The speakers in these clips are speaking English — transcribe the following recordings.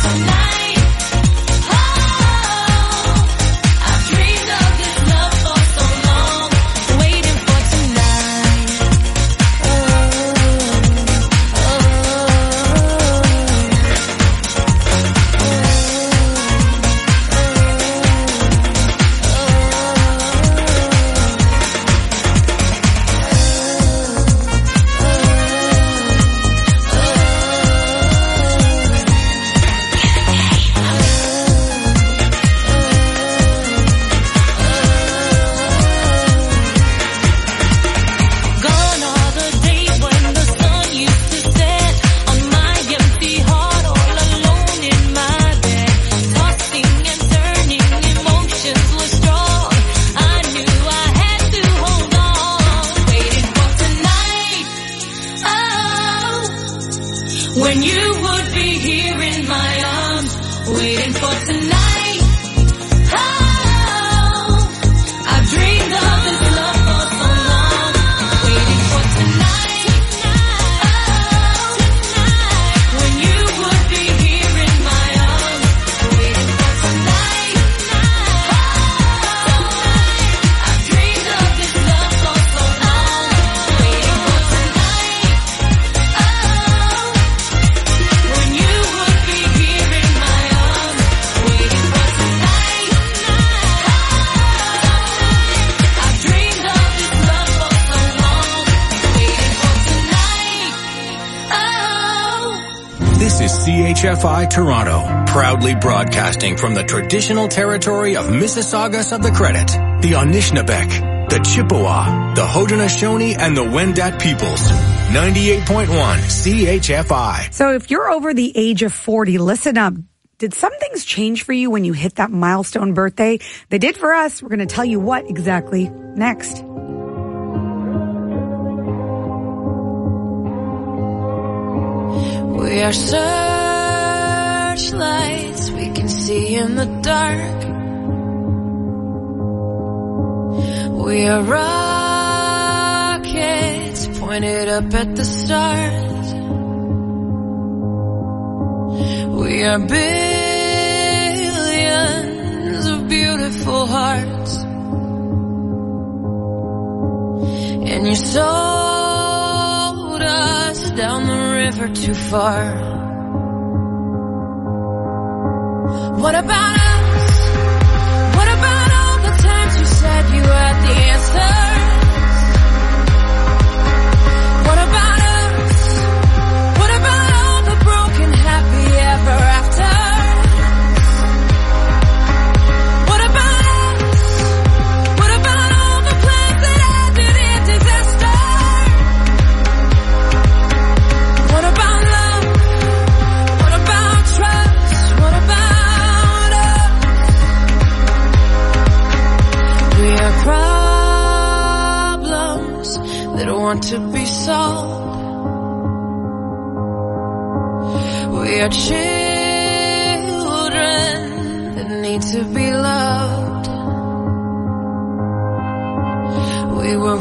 CHFI Toronto, proudly broadcasting from the traditional territory of Mississaugas of the Credit, the Anishinaabeg, the Chippewa, the Haudenosaunee, and the Wendat peoples. 98.1 CHFI. So if you're over the age of 40, listen up. Did some things change for you when you hit that milestone birthday? They did for us. We're going to tell you what exactly next. We are searchlights we can see in the dark. We are rockets pointed up at the stars. We are billions of beautiful hearts. And you sold us down the river too far. What about us? What about all the times you said you had the answers? What about us? What about all the broken happy ever after? What about us? What about all the plans that ended in disaster? What about love? What about trust? What about us? We are problems that want to be solved. We are children that need to be loved. We were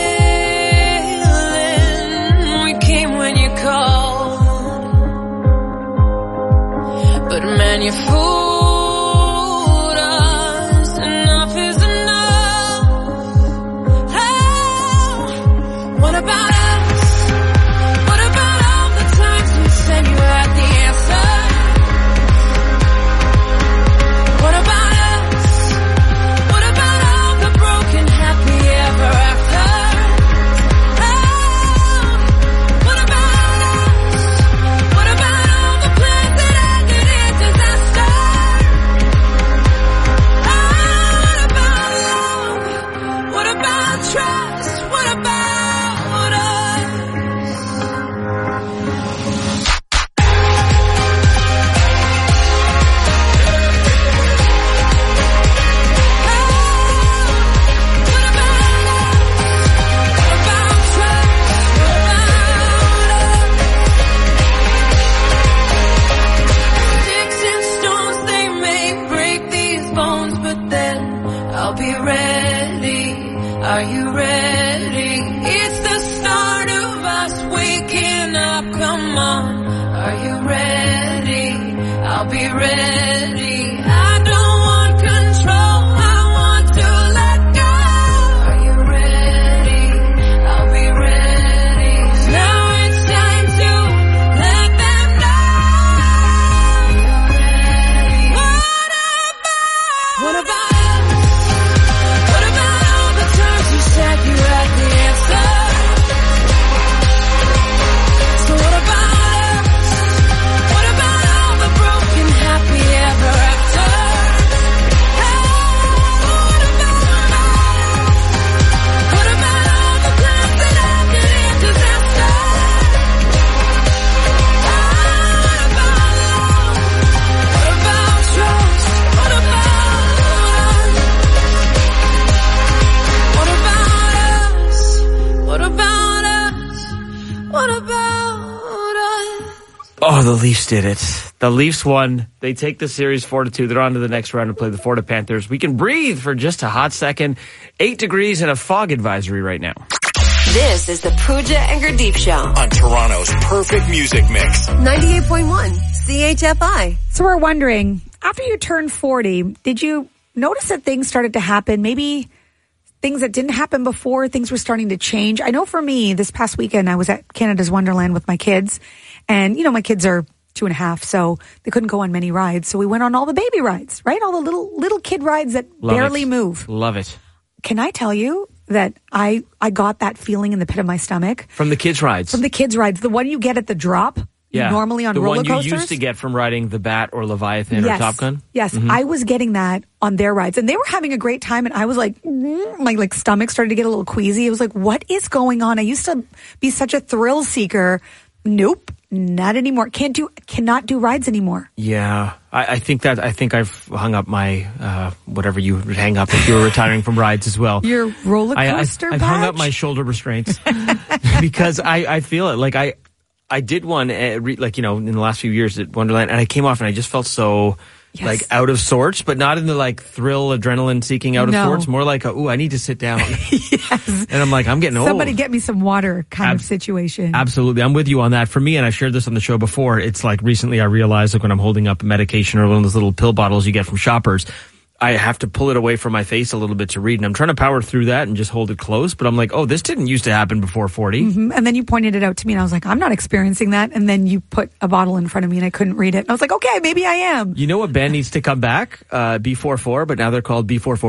willing, we came when you called. But man, you fooled us, enough is enough. Oh, what about us? What about all the times you said you had the answer? What about us? What about all the broken happy ever after? Oh, what about us? What about all the plans that ended in disaster? ready. I don't want control, I want to let go. Are you ready? I'll be ready. Now it's time to let them know. You're ready. What about us? What about all the times you said you had the answer? So what about us? What about all the broken happy ever after? Hey, what about us? What about all the plans that ended in disaster? What about love? What about trust? What about us? What about us? What about us? What about us? Oh, the Leafs did it. The Leafs won. They take the series 4-2. They're on to the next round to play the Florida Panthers. We can breathe for just a hot second. 8 degrees and a fog advisory right now. This is the Pooja and Gurdeep Show. On Toronto's perfect music mix. 98.1 CHFI. So we're wondering, after you turned 40, did you notice that things started to happen? Maybe things that didn't happen before, things were starting to change. I know for me, this past weekend, I was at Canada's Wonderland with my kids. And, you know, my kids are 2.5, so they couldn't go on many rides. So we went on all the baby rides, right? All the little kid rides that Love barely it. move. Love it. Can I tell you that I got that feeling in the pit of my stomach? From the kids' rides. From the kids' rides. The one you get at the drop, normally on the roller one coasters. you used to get from riding the Bat or Leviathan or Top Gun. Yes, I was getting that on their rides, and they were having a great time. And I was like, my stomach started to get a little queasy. I was like, what is going on? I used to be such a thrill seeker. Nope, not anymore. Cannot do rides anymore. Yeah, I think I've hung up my whatever you would hang up if you were retiring from rides as well. Your roller coaster I've hung up my shoulder restraints because I feel it. Like I did one in the last few years at Wonderland, and I came off and I just felt so like out of sorts, but not in the like thrill, adrenaline seeking out of sorts. More like I need to sit down. Yes. And I'm like, I'm getting old. Somebody get me some water kind of situation. Absolutely. I'm with you on that. For me, and I've shared this on the show before, it's like recently I realized like when I'm holding up medication or one of those little pill bottles you get from Shoppers, I have to pull it away from my face a little bit to read. And I'm trying to power through that and just hold it close. But I'm like, oh, this didn't used to happen before 40. Mm-hmm. And then you pointed it out to me and I was like, I'm not experiencing that. And then you put a bottle in front of me and I couldn't read it. And I was like, okay, maybe I am. You know what band needs to come back? B44, but now they're called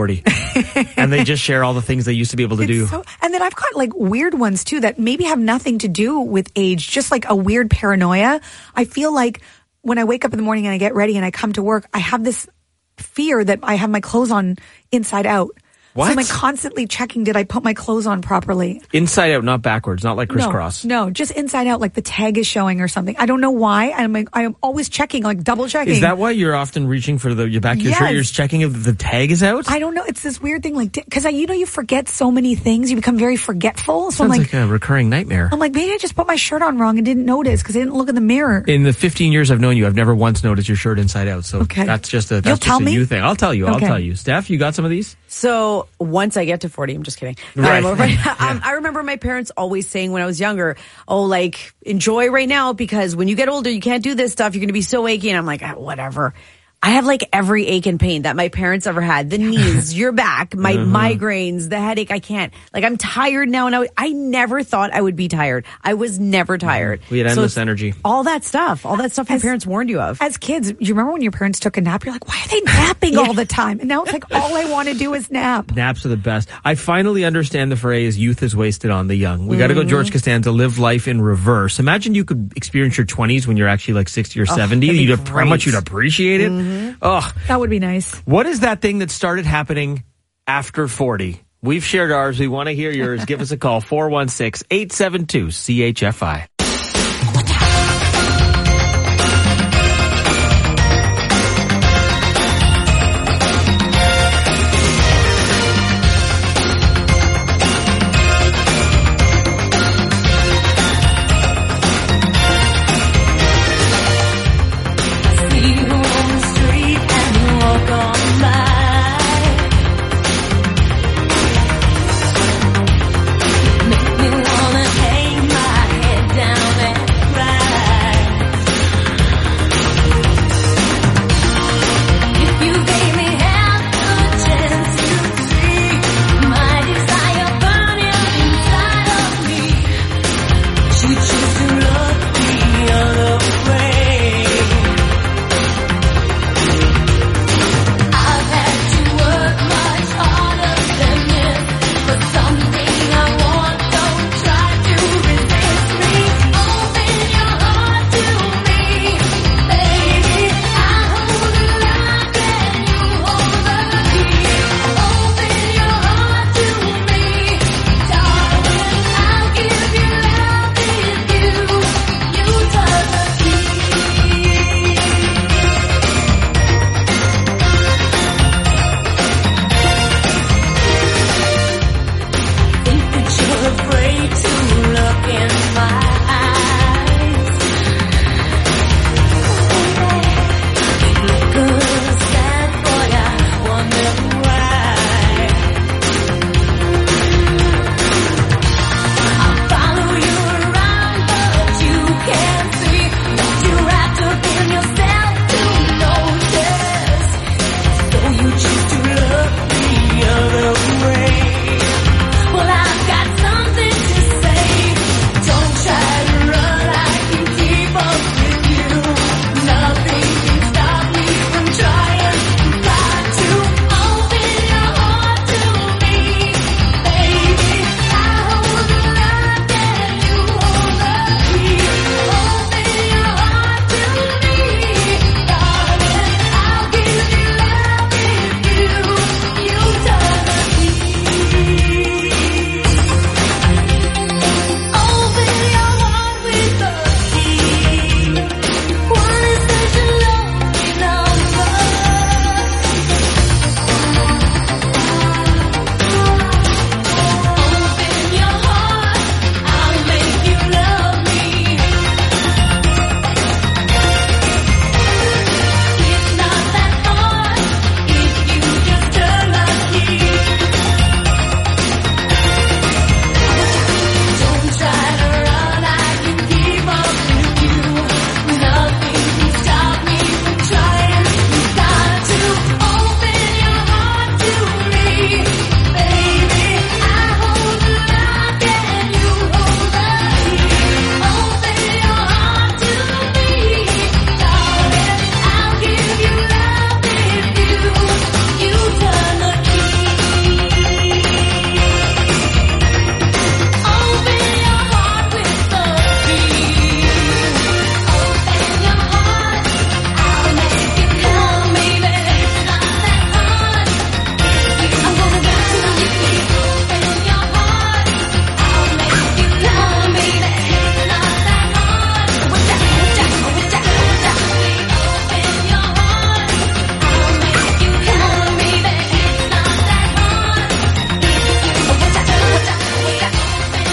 B440. And they just share all the things they used to be able to do. And then I've got like weird ones too that maybe have nothing to do with age, just like a weird paranoia. I feel like when I wake up in the morning and I get ready and I come to work, I have this fear that I have my clothes on inside out. What? So I'm like constantly checking, did I put my clothes on properly? Inside out, not backwards, not like crisscross. No, just inside out, like the tag is showing or something. I don't know why. I'm always checking, like double checking. Is that why you're often reaching for your back of your shirt? You're just checking if the tag is out? I don't know. It's this weird thing, like, because you forget so many things. You become very forgetful. So Sounds like a recurring nightmare. I'm like, maybe I just put my shirt on wrong and didn't notice because I didn't look in the mirror. In the 15 years I've known you, I've never once noticed your shirt inside out. So that's just a you thing. I'll tell you. Okay. I'll tell you. Steph, you got some of these? So once I get to 40, I'm just kidding. Right. I remember my parents always saying when I was younger, enjoy right now because when you get older, you can't do this stuff. You're going to be so achy. And I'm like, whatever. I have like every ache and pain that my parents ever had. The knees, your back, my migraines, the headache. I can't. Like, I'm tired now. And I never thought I would be tired. I was never tired. We had endless energy. All that stuff your parents warned you of. As kids, you remember when your parents took a nap? You're like, why are they napping all the time? And now it's like, all I want to do is nap. Naps are the best. I finally understand the phrase, youth is wasted on the young. We got to go George Costanza, live life in reverse. Imagine you could experience your 20s when you're actually like 60 or 70. How much you'd appreciate it. Oh, that would be nice. What is that thing that started happening after 40? We've shared ours. We want to hear yours. Give us a call, 416-872-CHFI. Make me wanna hang my head down.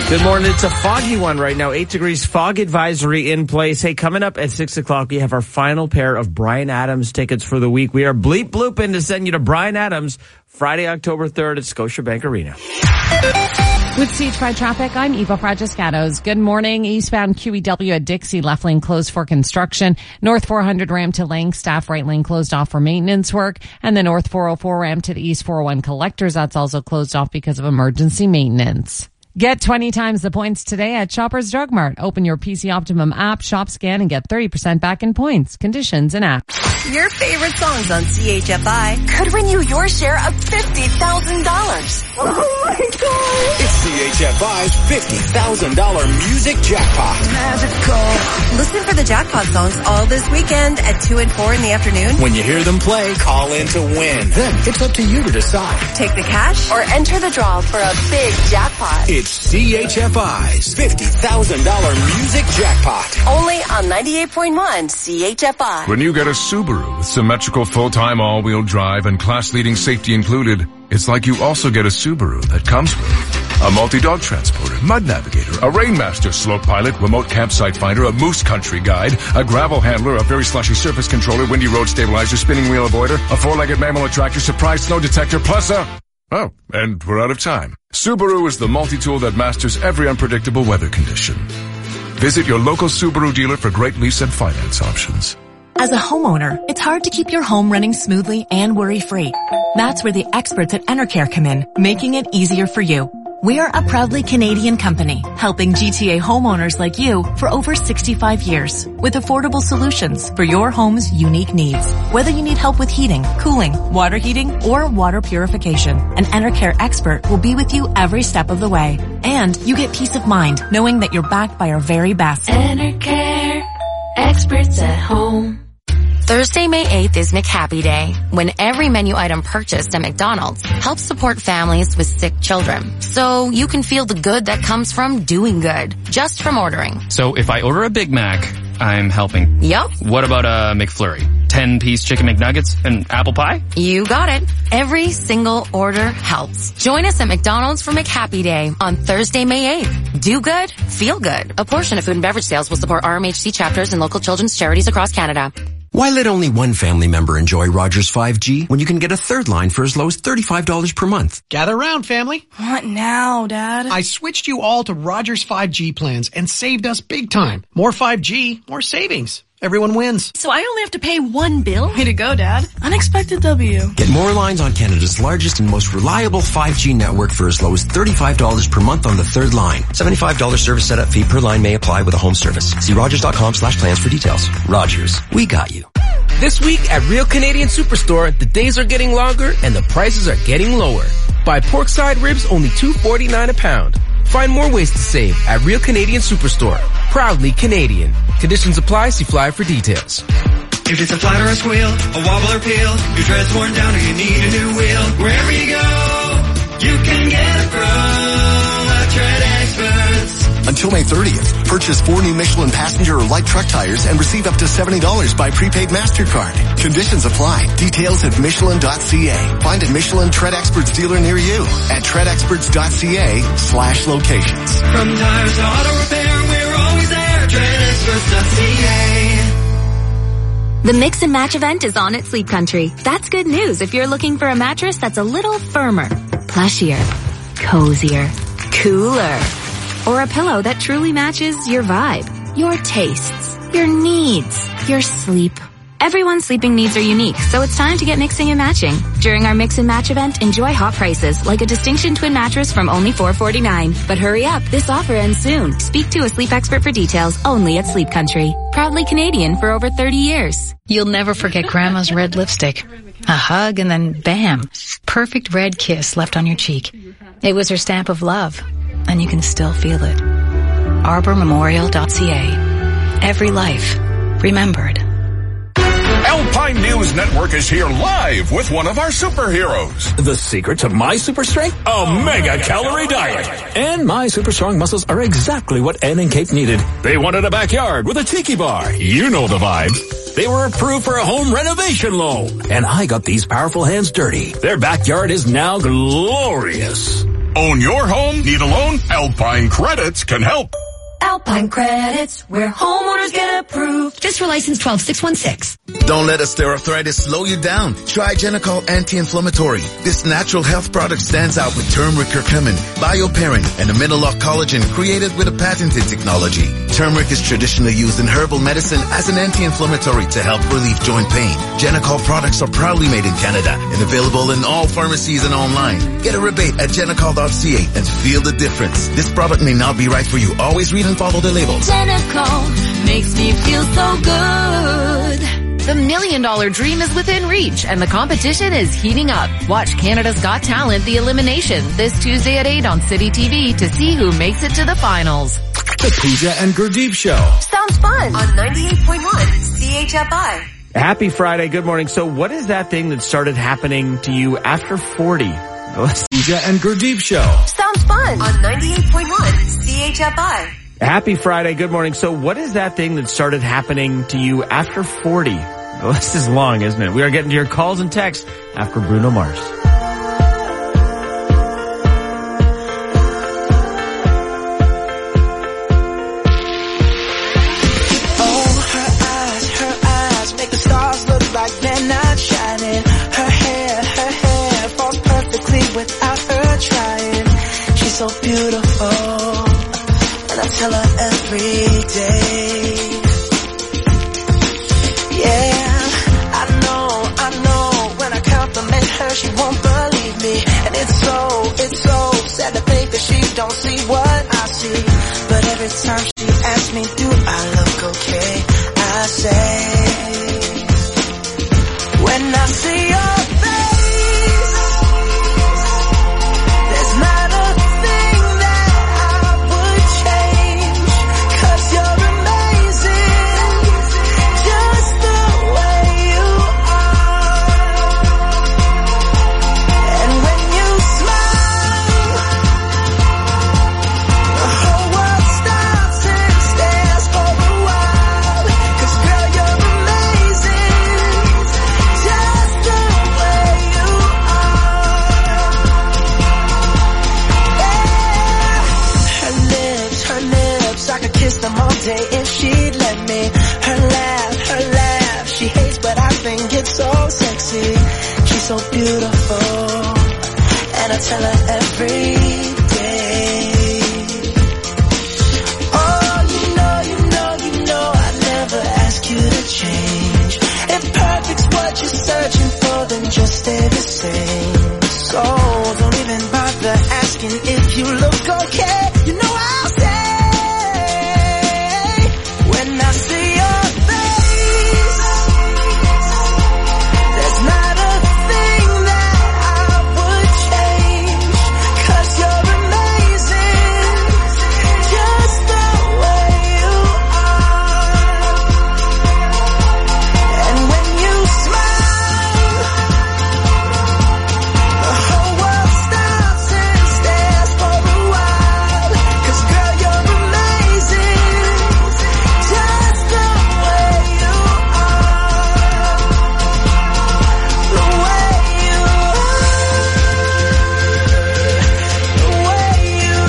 Good morning. It's a foggy one right now. 8 degrees fog advisory in place. Hey, coming up at 6 o'clock, we have our final pair of Bryan Adams tickets for the week. We are bleep blooping to send you to Bryan Adams Friday, October 3rd at Scotiabank Arena. With CHY Traffic, I'm Eva Fragiscatos. Good morning. Eastbound QEW at Dixie, left lane closed for construction. North 400 ramp to Langstaff, right lane closed off for maintenance work. And the North 404 ramp to the East 401 collectors, that's also closed off because of emergency maintenance. Get 20 times the points today at Shoppers Drug Mart. Open your PC Optimum app, shop, scan, and get 30% back in points. Conditions and app. Your favorite songs on CHFI could win you your share of $50,000. Oh my God! It's CHFI's $50,000 music jackpot. Magical. Listen for the jackpot songs all this weekend at 2 and 4 in the afternoon. When you hear them play, call in to win. Then it's up to you to decide. Take the cash or enter the draw for a big jackpot. It's CHFI's $50,000 music jackpot. Only on 98.1 CHFI. When you get a Subaru with symmetrical full-time all-wheel drive and class-leading safety included, it's like you also get a Subaru that comes with a multi-dog transporter, mud navigator, a Rainmaster slope pilot, remote campsite finder, a moose country guide, a gravel handler, a very slushy surface controller, windy road stabilizer, spinning wheel avoider, a four-legged mammal attractor, surprise snow detector, plus a... Oh, and we're out of time. Subaru is the multi-tool that masters every unpredictable weather condition. Visit your local Subaru dealer for great lease and finance options. As a homeowner, it's hard to keep your home running smoothly and worry-free. That's where the experts at Enercare come in, making it easier for you. We are a proudly Canadian company, helping GTA homeowners like you for over 65 years with affordable solutions for your home's unique needs. Whether you need help with heating, cooling, water heating, or water purification, an Enercare expert will be with you every step of the way. And you get peace of mind knowing that you're backed by our very best. Enercare, experts at home. Thursday, May 8th is McHappy Day, when every menu item purchased at McDonald's helps support families with sick children. So you can feel the good that comes from doing good, just from ordering. So if I order a Big Mac, I'm helping. Yup. What about a McFlurry? 10-piece chicken McNuggets and apple pie? You got it. Every single order helps. Join us at McDonald's for McHappy Day on Thursday, May 8th. Do good, feel good. A portion of food and beverage sales will support RMHC chapters and local children's charities across Canada. Why let only one family member enjoy Rogers 5G when you can get a third line for as low as $35 per month? Gather round, family. What now, Dad? I switched you all to Rogers 5G plans and saved us big time. More 5G, more savings. Everyone wins. So I only have to pay one bill? Way to go, Dad. Unexpected W. Get more lines on Canada's largest and most reliable 5G network for as low as $35 per month on the third line. $75 service setup fee per line may apply with a home service. See Rogers.com/plans for details. Rogers, we got you. This week at Real Canadian Superstore, the days are getting longer and the prices are getting lower. Buy porkside ribs only $2.49 a pound. Find more ways to save at Real Canadian Superstore. Proudly Canadian. Conditions apply. See flyer for details. If it's a flat or a squeal, a wobble or peel, your tread's worn down or you need a new wheel, wherever you go, you can get it from Tread Experts. Until May 30th, purchase 4 new Michelin passenger or light truck tires and receive up to $70 by prepaid MasterCard. Conditions apply. Details at Michelin.ca. Find a Michelin Tread Experts dealer near you at treadexperts.ca/locations. From tires to auto repair, we're always there. TreadExperts.ca. The Mix and Match event is on at Sleep Country. That's good news if you're looking for a mattress that's a little firmer, plushier, cozier, cooler, or a pillow that truly matches your vibe, your tastes, your needs, your sleep. Everyone's sleeping needs are unique, so it's time to get mixing and matching. During our Mix and Match event, enjoy hot prices, like a Distinction Twin mattress from only $4.49. But hurry up, this offer ends soon. Speak to a sleep expert for details, only at Sleep Country. Proudly Canadian for over 30 years. You'll never forget Grandma's red lipstick. A hug and then bam, perfect red kiss left on your cheek. It was her stamp of love, and you can still feel it. ArborMemorial.ca. Every life remembered. Alpine News Network is here live with one of our superheroes. The secret to my super strength? A mega calorie diet. And my super strong muscles are exactly what Ann and Kate needed. They wanted a backyard with a tiki bar. You know the vibe. They were approved for a home renovation loan. And I got these powerful hands dirty. Their backyard is now glorious. Own your home? Need a loan? Alpine Credits can help. Alpine Credits, where homeowners get approved. Just for license 12616. Don't let osteoarthritis slow you down. Try Genicol Anti-Inflammatory. This natural health product stands out with turmeric curcumin, bioperine, and amino-lock collagen created with a patented technology. Turmeric is traditionally used in herbal medicine as an anti-inflammatory to help relieve joint pain. Genicol products are proudly made in Canada and available in all pharmacies and online. Get a rebate at genicol.ca and feel the difference. This product may not be right for you. Always read and follow the labels. Genicol makes me feel so good. The $1 million dream is within reach, and the competition is heating up. Watch Canada's Got Talent, The Elimination, this Tuesday at 8 on City TV to see who makes it to the finals. The Pooja and Gurdeep Show. Sounds fun on 98.1 CHFI. Happy Friday. Good morning. So what is that thing that started happening to you after 40? Pooja and Gurdeep Show. Sounds fun on 98.1 CHFI. Happy Friday. Good morning. So what is that thing that started happening to you after 40? Well, this is long, isn't it? We are getting to your calls and texts after Bruno Mars. Her eyes make the stars look like they're not shining. Her hair falls perfectly without her trying. She's so beautiful, and I tell her every day. Yeah, I know, when I compliment her, she won't believe me. And it's so sad to think that she don't see what I see. But every time she asks me, do I look okay? I say, when I see your face, there's not a thing that I would change, 'cause you're amazing, just the way you are. And when you smile, the whole world stops and stares for a while, 'cause girl, you're amazing, just the way you are. Yeah. Her lips, I could kiss them all day if she'd let me. Her laugh, she hates but I think it's so sexy. She's so beautiful, and I tell her every day. Oh, you know, I never ask you to change. If perfect's what you're searching for, then just stay the same. So don't even bother asking if you look okay. You know I'll say, when I see your face, there's not a thing that I would change, 'cause you're amazing, just the way you are. And when you smile, the whole world stops and stares for a while, 'cause girl, you're amazing, just the way you are. The way you are. The way you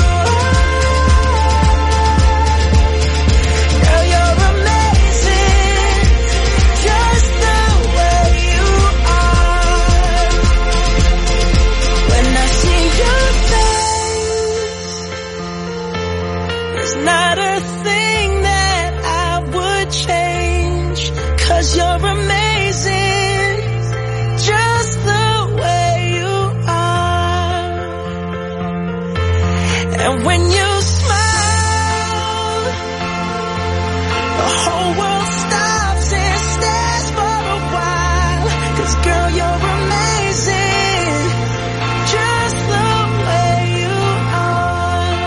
are. Girl, you're amazing, just the way you are. When I see your face, there's not a thing that I would change, 'cause you're amazing, just the way you are. And when you smile, the whole world stops and stares for a while, 'cause girl, you're amazing, just the way you are.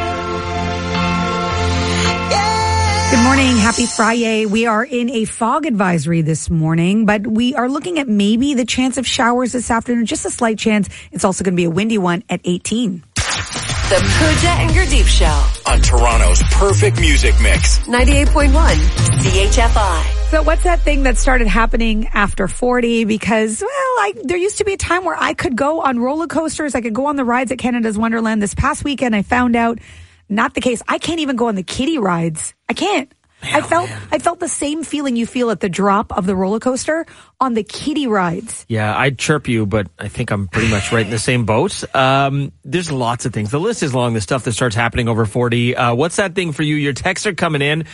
Good morning. Happy Friday. We are in a fog advisory this morning, but we are looking at maybe the chance of showers this afternoon, just a slight chance. It's also going to be a windy one at 18. The Pooja and Gurdeep Show. On Toronto's perfect music mix. 98.1 CHFI. So what's that thing that started happening after 40? Because, well, there used to be a time where I could go on roller coasters. I could go on the rides at Canada's Wonderland. This past weekend, I found out not the case. I can't even go on the kiddie rides. I can't. I felt the same feeling you feel at the drop of the roller coaster on the kiddie rides. Yeah, I'd chirp you, but I think I'm pretty much right in the same boat. There's lots of things. The list is long, the stuff that starts happening over 40. What's that thing for you? Your texts are coming in.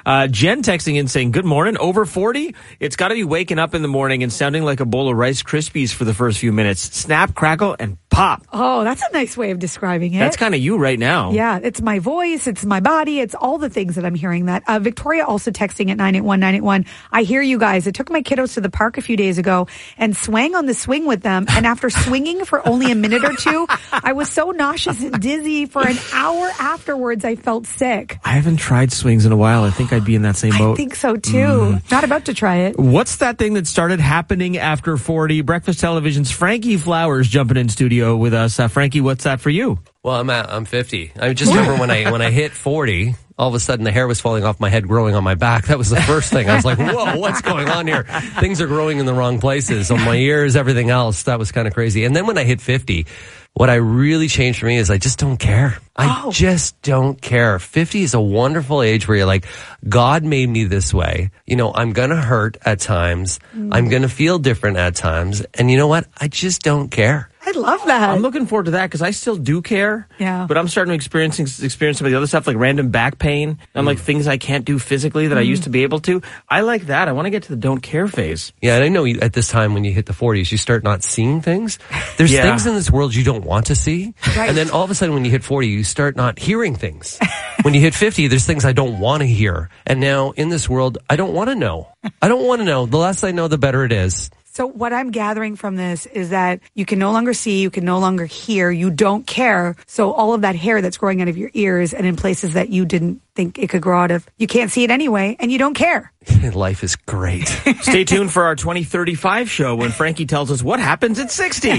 Jen texting in saying, good morning, over 40? It's got to be waking up in the morning and sounding like a bowl of Rice Krispies for the first few minutes. Snap, crackle, and pop. Oh, that's a nice way of describing it. That's kind of you right now. Yeah, it's my voice, it's my body, it's all the things that I'm hearing that. Victoria also texting at 981-981. I hear you guys. I took my kiddos to the park a few days ago and swang on the swing with them. And after swinging for only a minute or two, I was so nauseous and dizzy for an hour afterwards. I felt sick. I haven't tried swings in a while. I think I'd be in that same boat. I think so too. Not about to try it. What's that thing that started happening after 40? Breakfast Television's Frankie Flowers jumping in studio with us. Frankie, what's that for you? Well, I'm 50. I just remember when I hit 40, all of a sudden the hair was falling off my head, growing on my back. That was the first thing. I was like, whoa, what's going on here? Things are growing in the wrong places. On my ears, everything else. That was kind of crazy. And then when I hit 50, what I really changed for me is I just don't care. I just don't care. 50 is a wonderful age where you're like, God made me this way. You know, I'm going to hurt at times. I'm going to feel different at times. And you know what? I just don't care. I love that. I'm looking forward to that because I still do care. Yeah. But I'm starting to experience some of the other stuff like random back pain and like things I can't do physically that I used to be able to. I like that. I want to get to the don't care phase. Yeah, and I know at this time when you hit the 40s, you start not seeing things. There's things in this world you don't want to see. Right. And then all of a sudden when you hit 40, you start not hearing things. When you hit 50, there's things I don't want to hear. And now in this world, I don't want to know. I don't want to know. The less I know, the better it is. So what I'm gathering from this is that you can no longer see, you can no longer hear, you don't care. So all of that hair that's growing out of your ears and in places that you didn't think it could grow out of, you can't see it anyway, and you don't care. Life is great. Stay tuned for our 2035 show when Frankie tells us what happens at 60.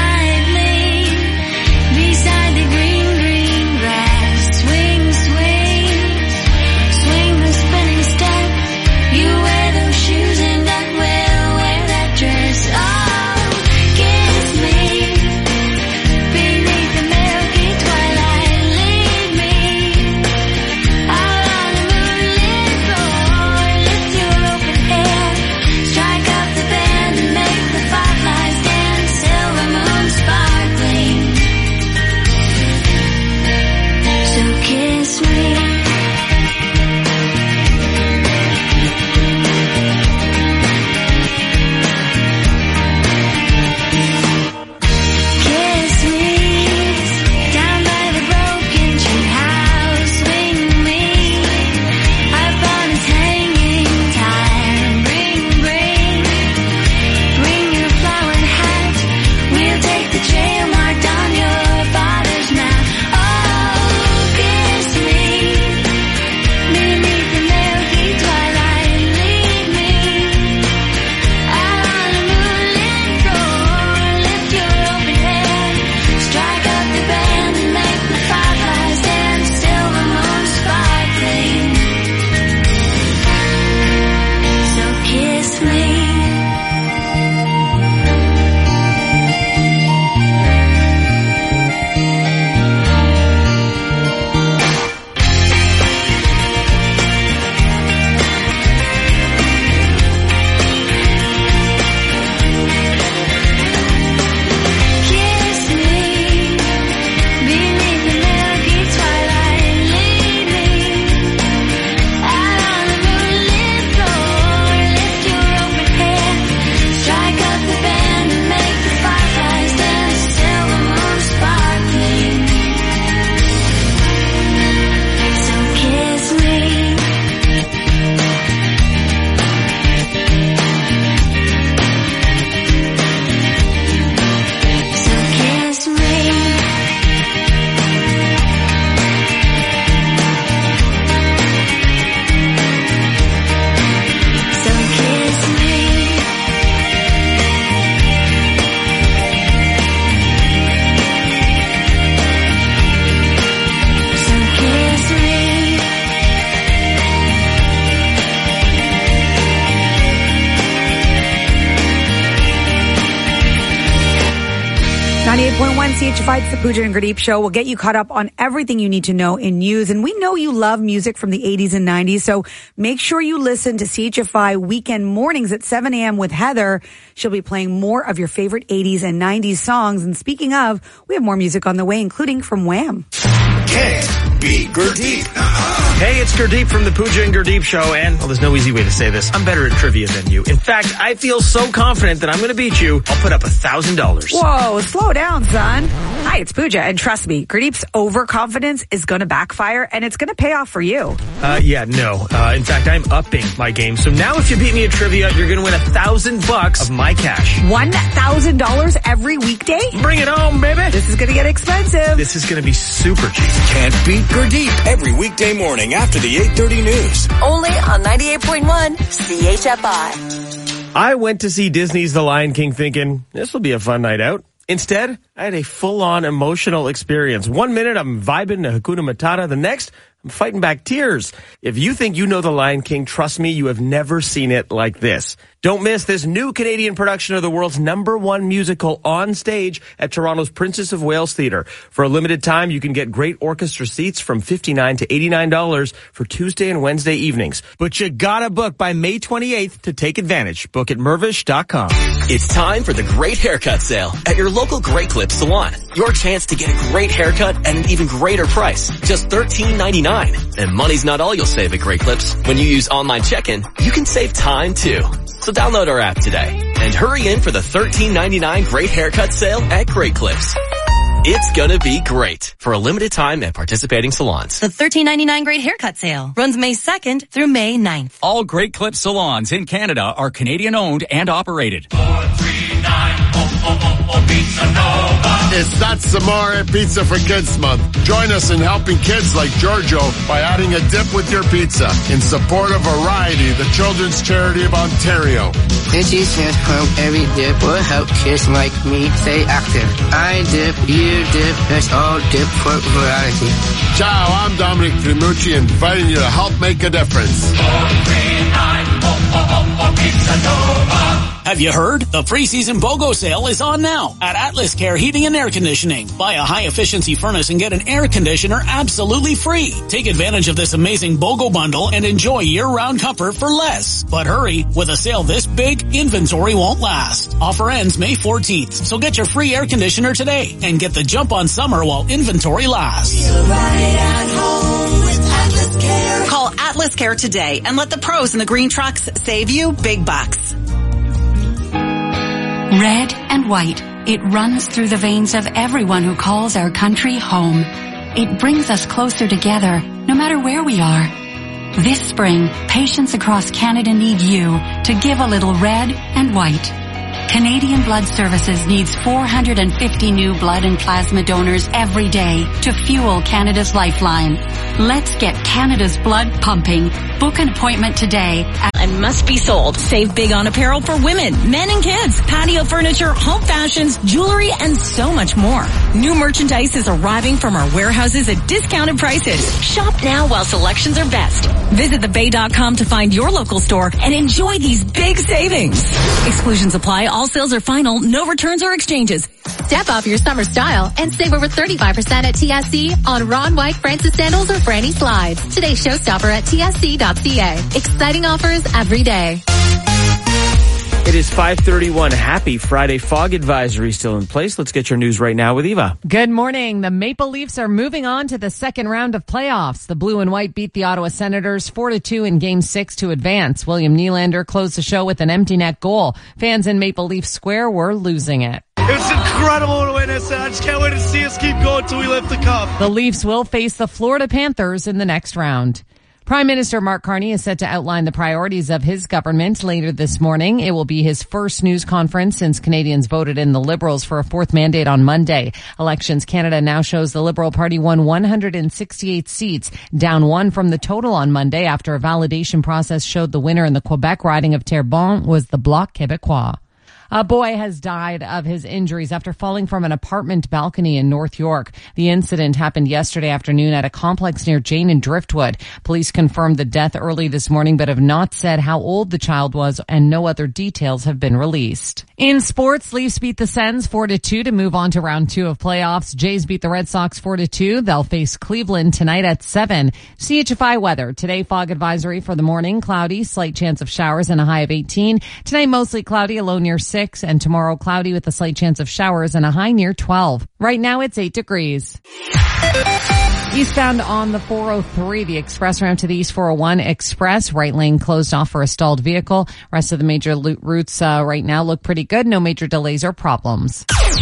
Beside the green, green grass, swing, swing. 89.1 CHFI, it's the Pooja and Gurdeep Show. We'll get you caught up on everything you need to know in news. And we know you love music from the 80s and 90s, so make sure you listen to CHFI weekend mornings at 7 a.m. with Heather. She'll be playing more of your favorite 80s and 90s songs. And speaking of, we have more music on the way, including from Wham. Can't beat Gurdeep. Hey, it's Gurdeep from the Pooja and Gurdeep Show, and, well, there's no easy way to say this. I'm better at trivia than you. In fact, I feel so confident that I'm going to beat you, I'll put up $1,000. Whoa, slow down, son. Hi, it's Pooja, and trust me, Gurdeep's overconfidence is going to backfire, and it's going to pay off for you. No. In fact, I'm upping my game. So now if you beat me at trivia, you're going to win $1,000 of my cash. $1,000 every weekday? Bring it home, baby. This is going to get expensive. This is going to be super cheap. Can't beat Gurdeep every weekday morning after the 8:30 news. Only on 98.1 CHFI. I went to see Disney's The Lion King thinking, this will be a fun night out. Instead, I had a full-on emotional experience. 1 minute, I'm vibing to Hakuna Matata. The next, I'm fighting back tears. If you think you know The Lion King, trust me, you have never seen it like this. Don't miss this new Canadian production of the world's #1 musical on stage at Toronto's Princess of Wales Theatre. For a limited time, you can get great orchestra seats from $59 to $89 for Tuesday and Wednesday evenings. But you gotta book by May 28th to take advantage. Book at Mervish.com. It's time for the Great Haircut Sale at your local Great Clips salon. Your chance to get a great haircut at an even greater price. Just $13.99. And money's not all you'll save at Great Clips. When you use online check-in, you can save time too. So download our app today and hurry in for the $13.99 Great Haircut Sale at Great Clips. It's gonna be great for a limited time at participating salons. The $13.99 Great Haircut Sale runs May 2nd through May 9th. All Great Clips salons in Canada are Canadian owned and operated. It's That's Samare Pizza for Kids Month. Join us in helping kids like Giorgio by adding a dip with your pizza in support of Variety, the children's charity of Ontario. Itchy says from every dip will help kids like me stay active. I dip, you dip, let's all dip for variety. Ciao, I'm Dominic Trimucci, inviting you to help make a difference. 439 Pizza Nova. Have you heard? The preseason BOGO sale is on now at Atlas Care Heating and Air Conditioning. Buy a high-efficiency furnace and get an air conditioner absolutely free. Take advantage of this amazing BOGO bundle and enjoy year-round comfort for less. But hurry, with a sale this big, inventory won't last. Offer ends May 14th, so get your free air conditioner today and get the jump on summer while inventory lasts. Feel right at home with Atlas Care. Call Atlas Care today and let the pros in the green trucks save you big bucks. Red and white, it runs through the veins of everyone who calls our country home. It brings us closer together, no matter where we are. This spring, patients across Canada need you to give a little red and white. Canadian Blood Services needs 450 new blood and plasma donors every day to fuel Canada's lifeline. Let's get Canada's blood pumping. Book an appointment today and must be sold. Save big on apparel for women, men and kids, patio furniture, home fashions, jewelry, and so much more. New merchandise is arriving from our warehouses at discounted prices. Shop now while selections are best. Visit thebay.com to find your local store and enjoy these big savings. Exclusions apply. All sales are final. No returns or exchanges. Step up your summer style and save over 35% at TSC on Ron White Francis sandals or Franny slides. Today's showstopper at tsc.ca. Exciting offers every day. It is 5:31. Happy Friday. Fog advisory still in place. Let's get your news right now with Eva. Good morning. The Maple Leafs are moving on to the second round of playoffs. The Blue and White beat the Ottawa Senators 4-2 in Game 6 to advance. William Nylander closed the show with an empty net goal. Fans in Maple Leaf Square were losing it. It's incredible to win this, and I just can't wait to see us keep going until we lift the cup. The Leafs will face the Florida Panthers in the next round. Prime Minister Mark Carney is set to outline the priorities of his government later this morning. It will be his first news conference since Canadians voted in the Liberals for a fourth mandate on Monday. Elections Canada now shows the Liberal Party won 168 seats, down one from the total on Monday after a validation process showed the winner in the Quebec riding of Terrebonne was the Bloc Québécois. A boy has died of his injuries after falling from an apartment balcony in North York. The incident happened yesterday afternoon at a complex near Jane and Driftwood. Police confirmed the death early this morning but have not said how old the child was, and no other details have been released. In sports, Leafs beat the Sens 4-2 to move on to round 2 of playoffs. Jays beat the Red Sox 4-2. They'll face Cleveland tonight at 7. CHFI weather. Today, fog advisory for the morning. Cloudy, slight chance of showers and a high of 18. Tonight, mostly cloudy, a low near 6. And tomorrow, cloudy with a slight chance of showers and a high near 12. Right now, it's 8 degrees. Eastbound on the 403, the express route to the East 401 Express. Right lane closed off for a stalled vehicle. Rest of the major routes right now look pretty good. No major delays or problems.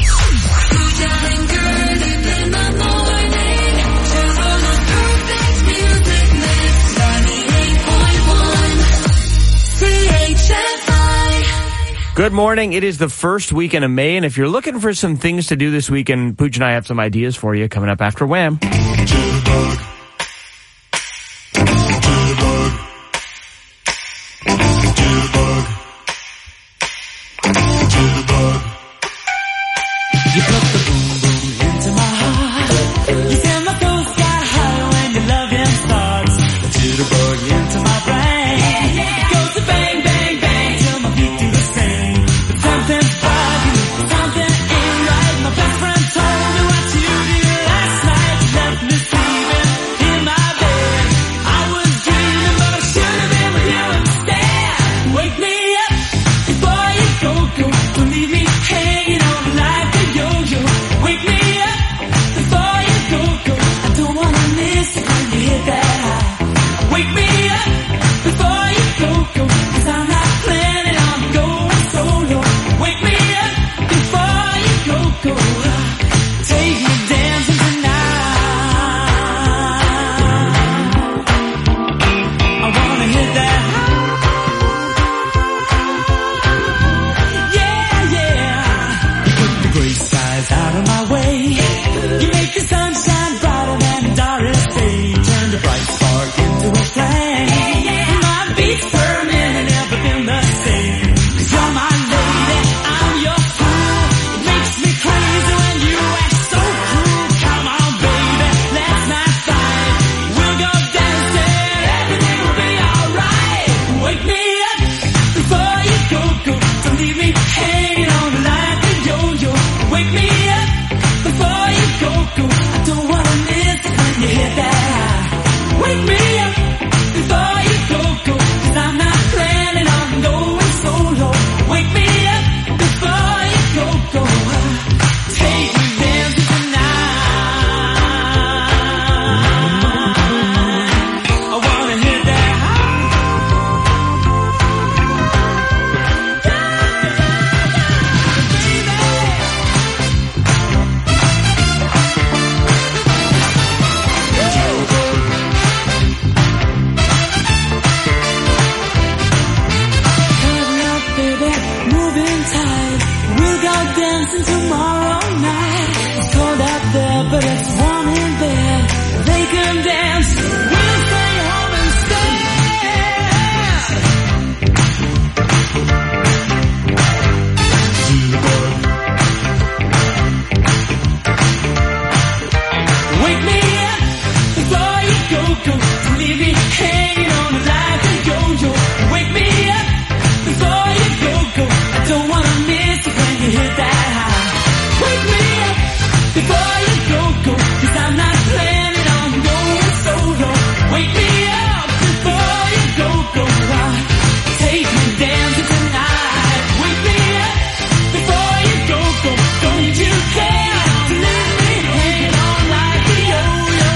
Good morning. It is the first weekend of May, and if you're looking for some things to do this weekend, Pooch and I have some ideas for you coming up after Wham. You put the boom boom into my heart. You feel my toes sky high when your loving starts. A jitterbug into my brain. It goes to bang bang bang till my feet do the same. But something's about you, something ain't right. My best friend told me what you did last night. You left me sleeping in my bed. I was dreaming, but I should have been with you instead. Wake me up before you go. Don't leave me hanging on like a yo-yo. Wake me up before you go. I don't wanna miss it when you hit that high. Wake me up before you go. 'Cause I'm not planning on going solo. Wake me up before you go. Take me dancing tonight. I wanna hit that high. Yeah, yeah. You put the gray skies out of my way. You make the sunshine brighter than Doris Day. Turn the bright spark into a flame. My beats per minute never been the same. 'Cause you're my lady, I'm your fool. It makes me crazy when you act so cruel. Come on, baby, let's not fight. We'll go dancing, everything will be alright. Wake me up before you go. Don't leave me hanging on like a yo-yo. Wake me up before you go. I don't wanna miss it when you hit that high. Wake me up before you go. 'Cause I'm not planning on going solo. Wake me up before you go. Take me dancing tonight. I wanna hit that high. Coming up, baby, moving tight. We'll go dancing tomorrow night. It's cold out there, but it's warm in there. They can dance. We'll stay home instead. Wake me up before you go. Don't leave me hanging on like a yo-yo. Wake me up before you go. I don't wanna miss it when you hit that high. Wake me up before you go. 'Cause I'm not planning on going solo. Wake me up before you go. Take me dancing tonight. Wake me up before you go. Don't you care to leave me hanging on like a yo-yo.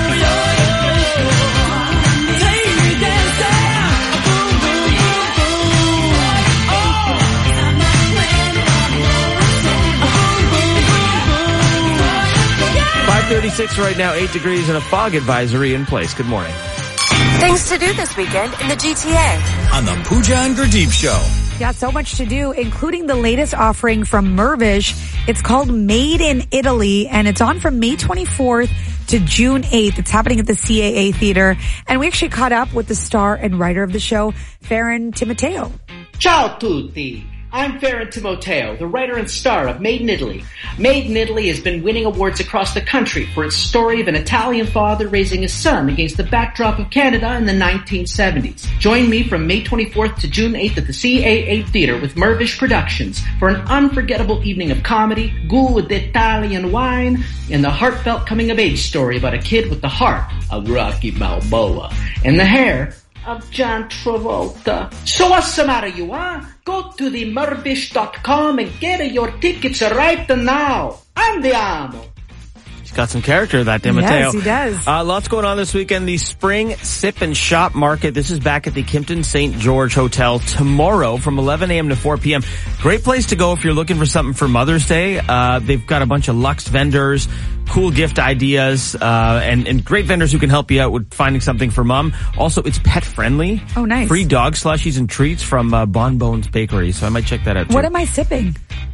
Take me dancing. Boom, boom, boom, boom. Oh, I'm not planning on going solo. Boom, boom, boom, boom. 5:36 right now, 8 degrees, and a fog advisory in place. Good morning. Things to do this weekend in the GTA. On the Pooja and Gurdeep Show. Yeah, so much to do, including the latest offering from Mirvish. It's called Made in Italy, and it's on from May 24th to June 8th. It's happening at the CAA Theater. And we actually caught up with the star and writer of the show, Farron Timoteo. Ciao a tutti! I'm Farron Timoteo, the writer and star of Made in Italy. Made in Italy has been winning awards across the country for its story of an Italian father raising his son against the backdrop of Canada in the 1970s. Join me from May 24th to June 8th at the CAA Theatre with Mervish Productions for an unforgettable evening of comedy, good Italian wine, and the heartfelt coming-of-age story about a kid with the heart of Rocky Balboa and the hair of John Travolta. So what's the matter, you, huh? Go to the Mervish.com and get your tickets right now. Andiamo. He's got some character, that Timoteo. Yes, he does. Lots going on this weekend. The Spring Sip and Shop Market. This is back at the Kimpton St. George Hotel tomorrow from 11 a.m. to 4 p.m. Great place to go if you're looking for something for Mother's Day. They've got a bunch of luxe vendors, cool gift ideas, and great vendors who can help you out with finding something for mom. Also, it's pet friendly. Oh, nice. Free dog slushies and treats from Bon Bones Bakery. So I might check that out too. What am I sipping?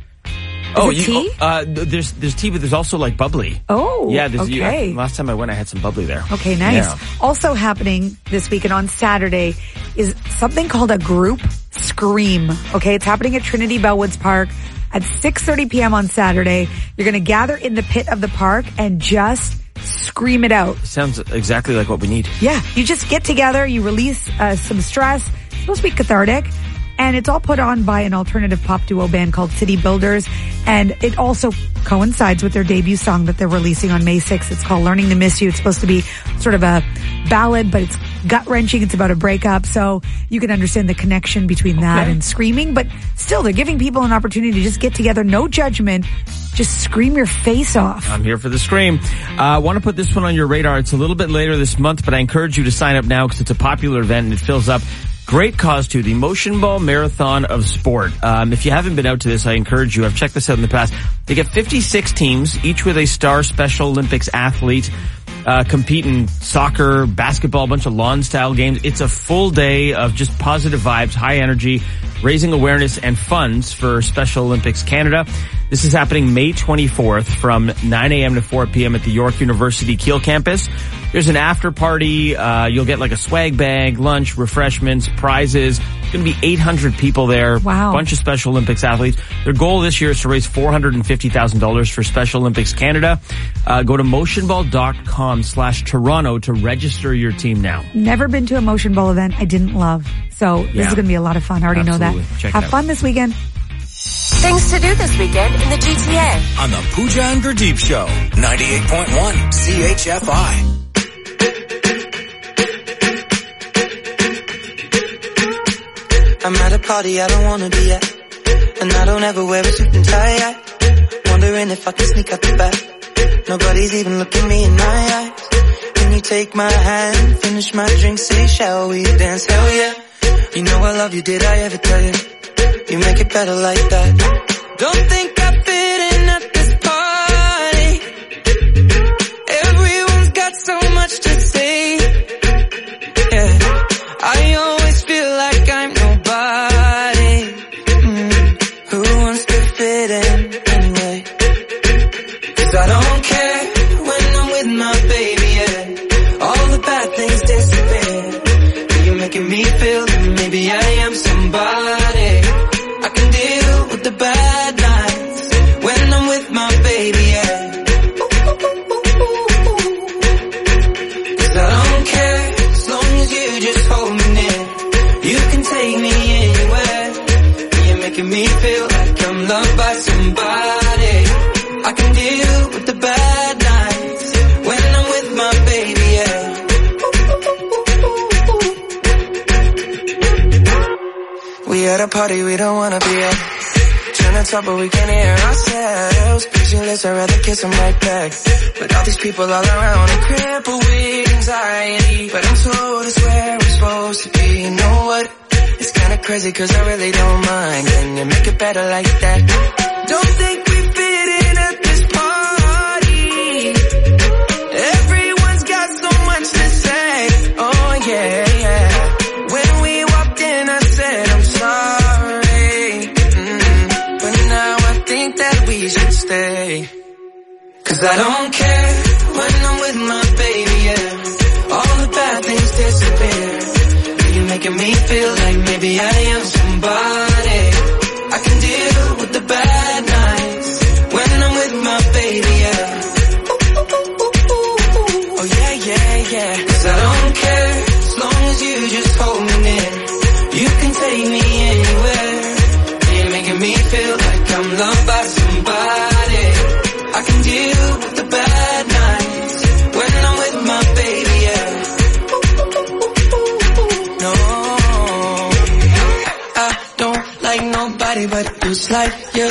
Tea? There's tea, but there's also like bubbly. Oh, yeah. okay. Last time I went, I had some bubbly there. Okay, nice. Yeah. Also happening this weekend on Saturday is something called a group scream. Okay, it's happening at Trinity Bellwoods Park at 6:30 p.m. on Saturday. You're going to gather in the pit of the park and just scream it out. Sounds exactly like what we need. Yeah, you just get together, you release some stress. It's supposed to be cathartic. And it's all put on by an alternative pop duo band called City Builders. And it also coincides with their debut song that they're releasing on May 6th. It's called Learning to Miss You. It's supposed to be sort of a ballad, but it's gut-wrenching. It's about a breakup. So you can understand the connection between that and screaming. But still, they're giving people an opportunity to just get together. No judgment. Just scream your face off. I'm here for the scream. I want to put this one on your radar. It's a little bit later this month, but I encourage you to sign up now because it's a popular event and it fills up. Great cause too, the Motion Ball Marathon of Sport. If you haven't been out to this, I encourage you. I've checked this out in the past. They get 56 teams, each with a star Special Olympics athlete, compete in soccer, basketball, a bunch of lawn-style games. It's a full day of just positive vibes, high energy, raising awareness and funds for Special Olympics Canada. This is happening May 24th from 9 a.m. to 4 p.m. at the York University Keele campus. There's an after party. You'll get like a swag bag, lunch, refreshments, prizes. It's going to be 800 people there. Wow. Bunch of Special Olympics athletes. Their goal this year is to raise $450,000 for Special Olympics Canada. Go to motionball.com/Toronto to register your team now. Never been to a motion ball event I didn't love. So this is going to be a lot of fun. I already know that. Have fun this weekend. Things to do this weekend in the GTA. On the Pooja and Gurdeep Show, 98.1 CHFI. I'm at a party I don't wanna be at, and I don't ever wear a suit and tie yet. Wondering if I can sneak out the back. Nobody's even looking me in my eyes. Can you take my hand, finish my drink, say shall we dance? Hell yeah. You know I love you, did I ever tell you? You make it better like that. Don't think I fit in at this party. Everyone's got so much to say. Yeah, I always feel like I'm nobody. Who wants to fit in anyway? 'Cause I don't care when I'm with my baby, yeah. All the bad things disappear. You're making me feel that maybe I am somebody. I can deal with the bad nights when I'm with my baby, yeah. 'Cause I don't care as long as you just hold me near. You can take me anywhere. You're making me feel like I'm loved by somebody. I can deal with the bad nights when I'm with my baby, yeah. We at a party we don't wanna be at. Trying to talk but we can't hear ourselves. Pictureless, I'd rather kiss them right back. But all these people all around are crippled with anxiety. But I'm told it's where we're supposed to be. You know what? It's kinda crazy 'cause I really don't mind. Can you make it better like that? Don't think we fit in at this party. Everyone's got so much to say. Oh yeah, yeah. When we walked in I said I'm sorry. But now I think that we should stay. 'Cause I don't care when I'm with my baby, yeah. All the bad things disappear. You're making me feel like maybe I am somebody. I can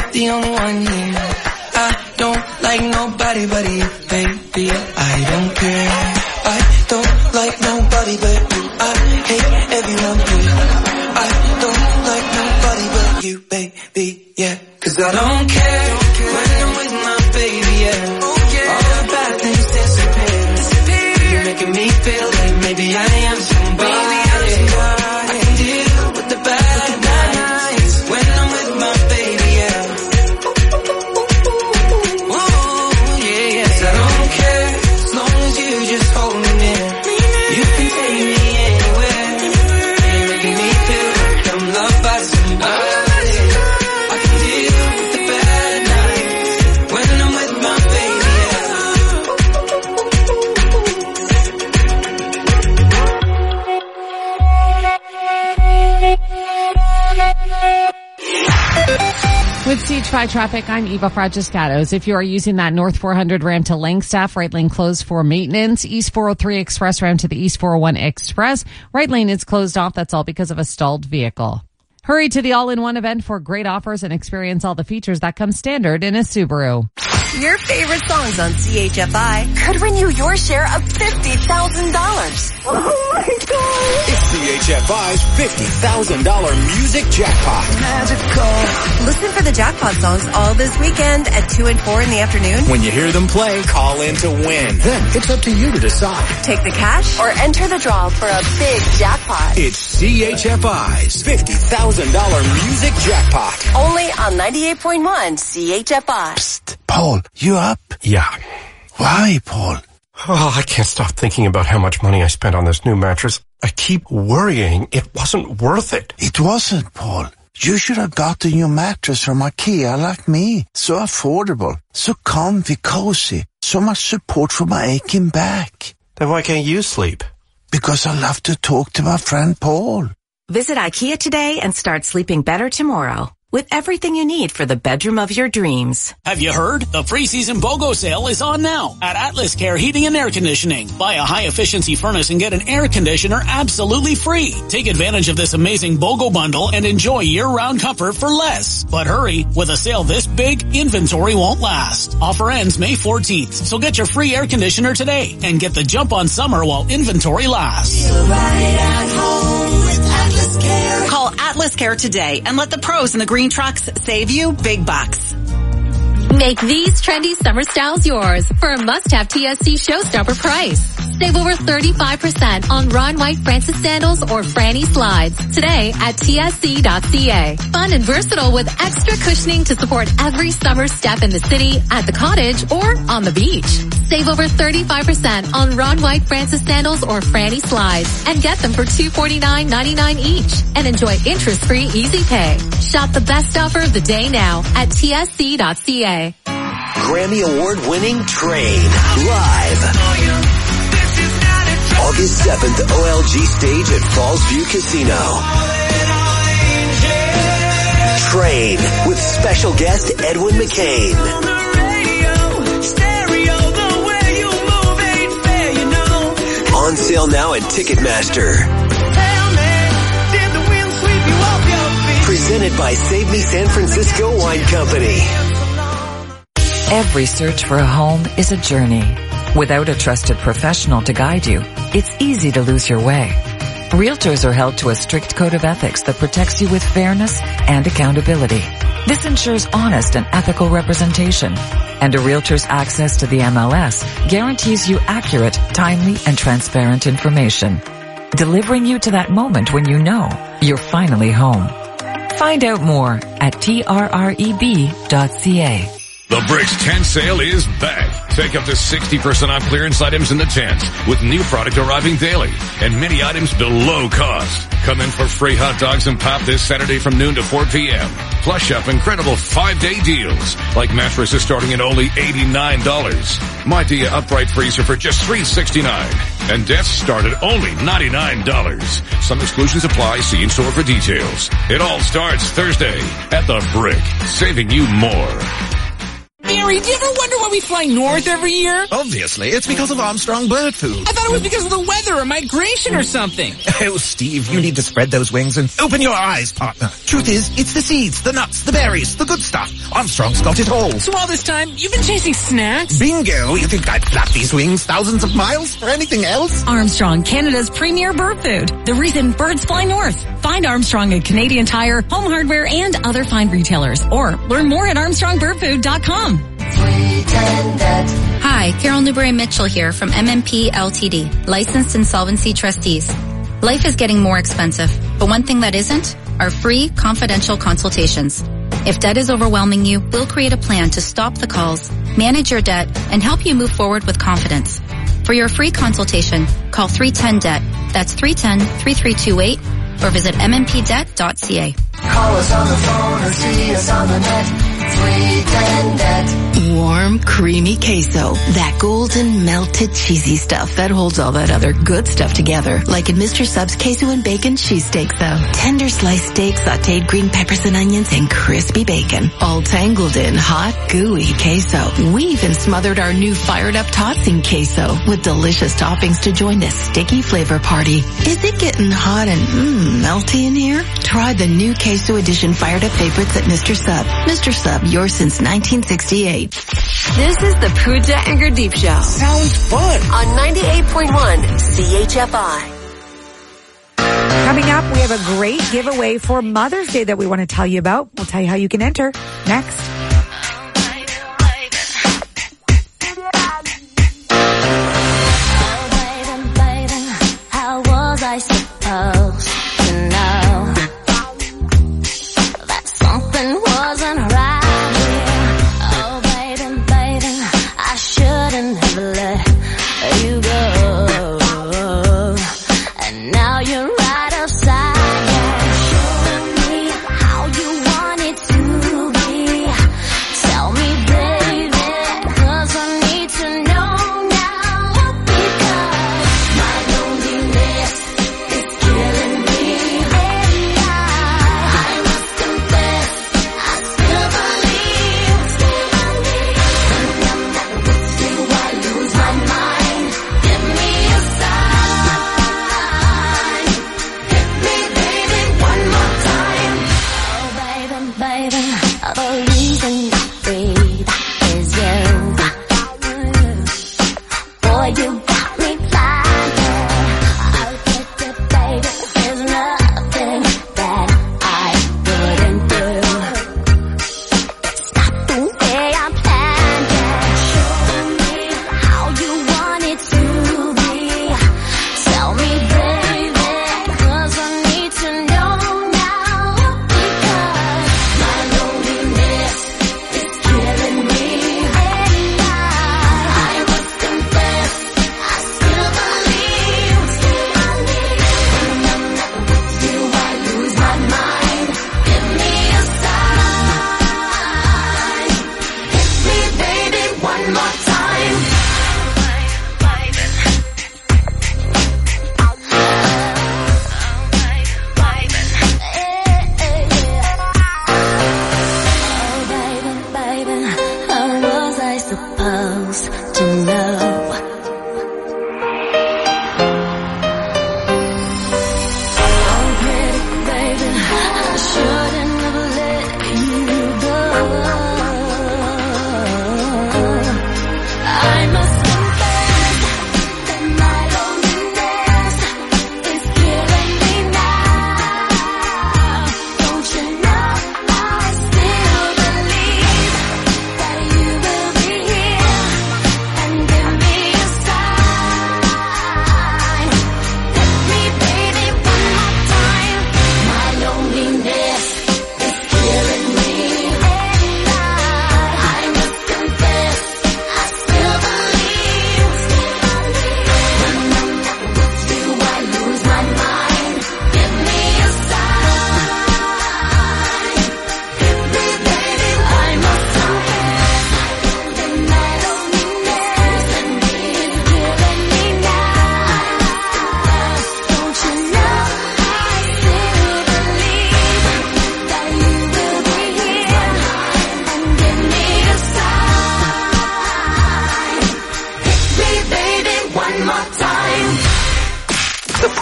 the only one here. I don't like nobody but you, baby. I don't care. I don't like nobody but you. I hate everyone here. I don't like nobody but you, baby, yeah. 'Cause I don't care when I'm with my baby, yeah. All the bad things disappear. You're making me feel like maybe I am somebody. I can deal with the bad nights when I'm with my baby, yeah. Ooh, yeah. 'Cause I don't care as long as you just hold me near. You can take me anywhere. You're making me feel like I'm loved by somebody. With CHY traffic, I'm Eva Fragiscatos. If you are using that North 400 ramp to Langstaff, right lane closed for maintenance. East 403 Express ramp to the East 401 Express. Right lane is closed off. That's all because of a stalled vehicle. Hurry to the all-in-one event for great offers and experience all the features that come standard in a Subaru. Your favorite songs on CHFI could win you your share of $50,000. Oh my God! It's CHFI's $50,000 music jackpot. Magical. Listen for the jackpot songs all this weekend at 2 and 4 in the afternoon. When you hear them play, call in to win. Then it's up to you to decide. Take the cash or enter the draw for a big jackpot. It's CHFI's $50,000 music jackpot. Only on 98.1 CHFI. Psst, Paul, you up? Yeah. Why, Paul? Oh, I can't stop thinking about how much money I spent on this new mattress. I keep worrying it wasn't worth it. It wasn't, Paul. You should have got a new mattress from IKEA like me. So affordable, so comfy, cozy, so much support for my aching back. Then why can't you sleep? Because I love to talk to my friend Paul. Visit IKEA today and start sleeping better tomorrow. With everything you need for the bedroom of your dreams. Have you heard? The pre-season BOGO sale is on now at Atlas Care Heating and Air Conditioning. Buy a high-efficiency furnace and get an air conditioner absolutely free. Take advantage of this amazing BOGO bundle and enjoy year-round comfort for less. But hurry, with a sale this big, inventory won't last. Offer ends May 14th, so get your free air conditioner today and get the jump on summer while inventory lasts. Feel right at home with Atlas Care. Call Atlas Care today and let the pros in the green trucks save you big bucks. Make these trendy summer styles yours for a must-have TSC showstopper price. Save over 35% on Ron White Francis sandals or Franny slides today at tsc.ca. Fun and versatile with extra cushioning to support every summer step in the city, at the cottage, or on the beach. Save over 35% on Ron White Francis sandals or Franny slides and get them for $249.99 each and enjoy interest-free easy pay. Shop the best offer of the day now at tsc.ca. Grammy Award-winning Train live. August 7th, OLG stage at Fallsview Casino. Train with special guest Edwin McCain. On sale now at Ticketmaster. Presented by Save Me San Francisco Wine Company. Every search for a home is a journey. Without a trusted professional to guide you, it's easy to lose your way. Realtors are held to a strict code of ethics that protects you with fairness and accountability. This ensures honest and ethical representation. And a realtor's access to the MLS guarantees you accurate, timely, and transparent information, delivering you to that moment when you know you're finally home. Find out more at trreb.ca. The Bricks tent sale is back. Take up to 60% off clearance items in the tent with new product arriving daily and many items below cost. Come in for free hot dogs and pop this Saturday from noon to 4 p.m. Plus shop incredible 5-day deals like mattresses starting at only $89. My Dia upright freezer for just $369 and desks start at only $99. Some exclusions apply. See in store for details. It all starts Thursday at The Brick, saving you more. The Gary, do you ever wonder why we fly north every year? Obviously, it's because of Armstrong Bird Food. I thought it was because of the weather or migration or something. Oh, Steve, you need to spread those wings and open your eyes, partner. Truth is, it's the seeds, the nuts, the berries, the good stuff. Armstrong's got it all. So all this time, you've been chasing snacks? Bingo! You think I'd flap these wings thousands of miles for anything else? Armstrong, Canada's premier bird food. The reason birds fly north. Find Armstrong at Canadian Tire, Home Hardware, and other fine retailers. Or learn more at ArmstrongBirdFood.com. Hi, Carol Newberry-Mitchell here from MMP Ltd, licensed insolvency trustees. Life is getting more expensive, but one thing that isn't are free, confidential consultations. If debt is overwhelming you, we'll create a plan to stop the calls, manage your debt, and help you move forward with confidence. For your free consultation, call 310-DEBT. That's 310-3328, or visit mmпdebt.ca. Call us on the phone or see us on the net. 310-DEBT. Warm, creamy queso. That golden, melted, cheesy stuff that holds all that other good stuff together. Like in Mr. Sub's queso and bacon cheesesteaks, though. Tender sliced steak, sauteed green peppers and onions, and crispy bacon. All tangled in hot, gooey queso. We even smothered our new fired up tots in queso with delicious toppings to join the sticky flavor party. Is it getting hot and melty in here? Try the new queso edition fired up favorites at Mr. Sub. Mr. Sub, yours since 1968. This is the Pooja and Gurdeep Show. Sounds fun. On 98.1 CHFI. Coming up, we have a great giveaway for Mother's Day that we want to tell you about. We'll tell you how you can enter next. How was I supposed to know that something wasn't right here? Oh, baby, I shouldn't have let you go. And now you're right outside, yeah. Show me how you want it to be.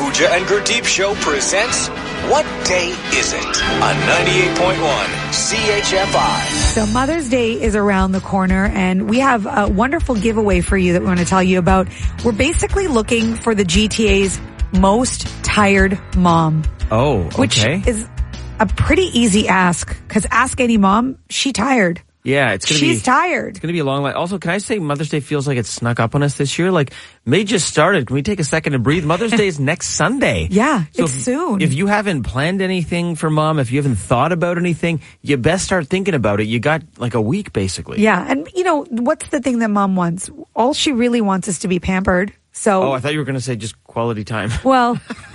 Pooja and Gurdeep Show presents What Day Is It? On 98.1 CHFI. So Mother's Day is around the corner, and we have a wonderful giveaway for you that we want to tell you about. We're basically looking for the GTA's most tired mom. Oh, okay. Which is a pretty easy ask, because ask any mom, she tired. Yeah, She's tired. It's going to be a long line. Also, can I say Mother's Day feels like it snuck up on us this year? Like, May just started. Can we take a second to breathe? Mother's Day is next Sunday. Yeah, so it's soon. If you haven't planned anything for mom, if you haven't thought about anything, you best start thinking about it. You got like a week, basically. Yeah, and you know, what's the thing that mom wants? All she really wants is to be pampered. So. Oh, I thought you were going to say just quality time. Well.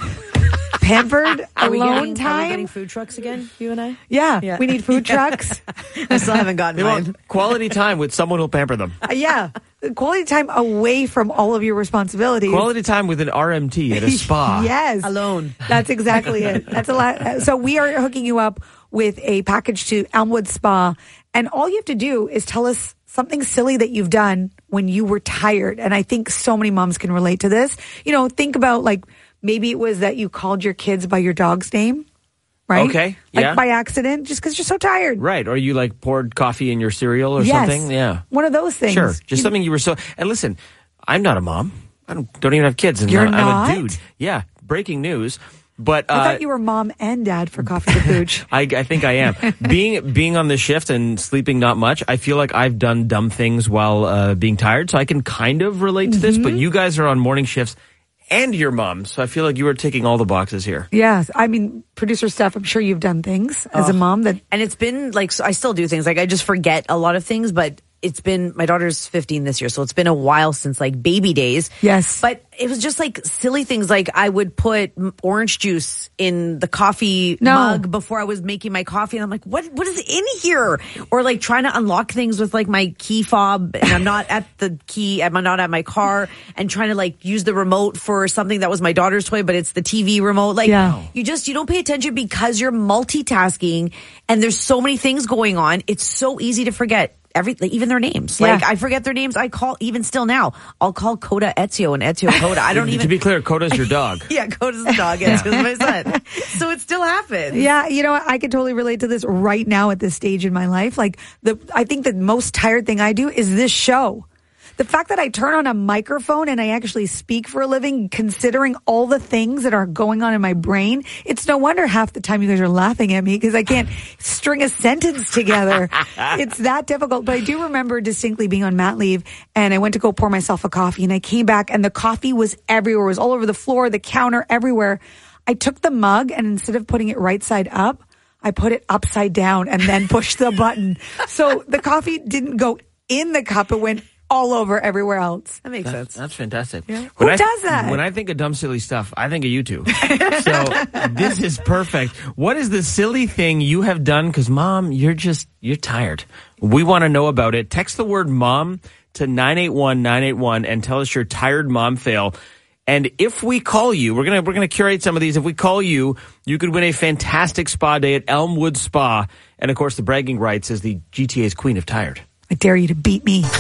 Pampered, alone time. Are we getting food trucks again, you and I? Yeah. We need food trucks. I still haven't gotten mine. Quality time with someone who'll pamper them. Yeah. Quality time away from all of your responsibilities. Quality time with an RMT at a spa. Yes. Alone. That's exactly it. That's a lot. So we are hooking you up with a package to Elmwood Spa. And all you have to do is tell us something silly that you've done when you were tired. And I think so many moms can relate to this. You know, think about like, maybe it was that you called your kids by your dog's name, right? Okay, yeah. Like by accident, just because you're so tired. Right, or you like poured coffee in your cereal or something. Yeah. One of those things. Sure, just something you were so... And listen, I'm not a mom. I don't even have kids. And You're I'm not? a dude. Yeah, breaking news. But I thought you were mom and dad for Coffee to Pooch. I think I am. Being on the shift and sleeping not much, I feel like I've done dumb things while being tired, so I can kind of relate to this, but you guys are on morning shifts and your mom, so I feel like you are ticking all the boxes here. Yes. I mean, producer Steph, I'm sure you've done things as a mom that... And it's been like, so I still do things. Like I just forget a lot of things, but it's been, my daughter's 15 this year, so it's been a while since like baby days. Yes. But it was just like silly things. Like I would put orange juice in the coffee mug before I was making my coffee. And I'm like, what is in here? Or like trying to unlock things with like my key fob and I'm not at the key, I'm not at my car, and trying to like use the remote for something that was my daughter's toy, but it's the TV remote. Like you don't pay attention because you're multitasking and there's so many things going on. It's so easy to forget. Even their names. Like, I forget their names. I call, even still now, I'll call Coda Ezio and Ezio Coda. I don't even... To be clear, Coda's your dog. Yeah, Coda's the dog. Ezio's my son. So it still happens. Yeah, you know what? I can totally relate to this right now at this stage in my life. Like, I think the most tired thing I do is this show. The fact that I turn on a microphone and I actually speak for a living, considering all the things that are going on in my brain, it's no wonder half the time you guys are laughing at me because I can't string a sentence together. It's that difficult. But I do remember distinctly being on mat leave and I went to go pour myself a coffee and I came back and the coffee was everywhere. It was all over the floor, the counter, everywhere. I took the mug and instead of putting it right side up, I put it upside down and then pushed the button. So the coffee didn't go in the cup. It went all over everywhere else. That makes sense. That's fantastic. Yeah. Who does that? When I think of dumb, silly stuff, I think of you two. So this is perfect. What is the silly thing you have done? Because, Mom, you're tired. We want to know about it. Text the word mom to 981-981 and tell us your tired mom fail. And if we call you, we're gonna curate some of these. If we call you, you could win a fantastic spa day at Elmwood Spa. And, of course, the bragging rights as the GTA's Queen of Tired. I dare you to beat me. I've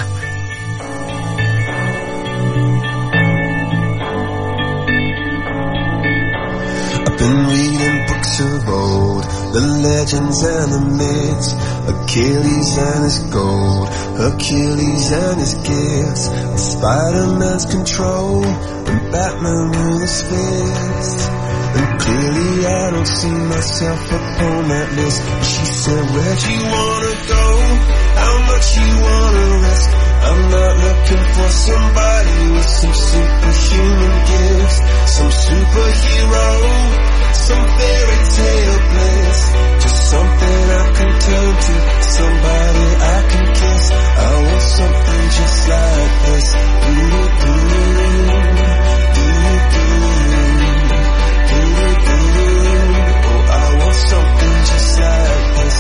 been reading books of old, the legends and the myths, Achilles and his gold, Hercules and his gifts, Spider-Man's control, and Batman with his fist. And clearly I don't see myself upon that list. She said, where'd you wanna go? How much you wanna risk? I'm not looking for somebody with some superhuman gifts, some superhero, some fairy tale bliss, just something I can turn to, somebody I can kiss. I want something just like this. Oh, I want something just like this.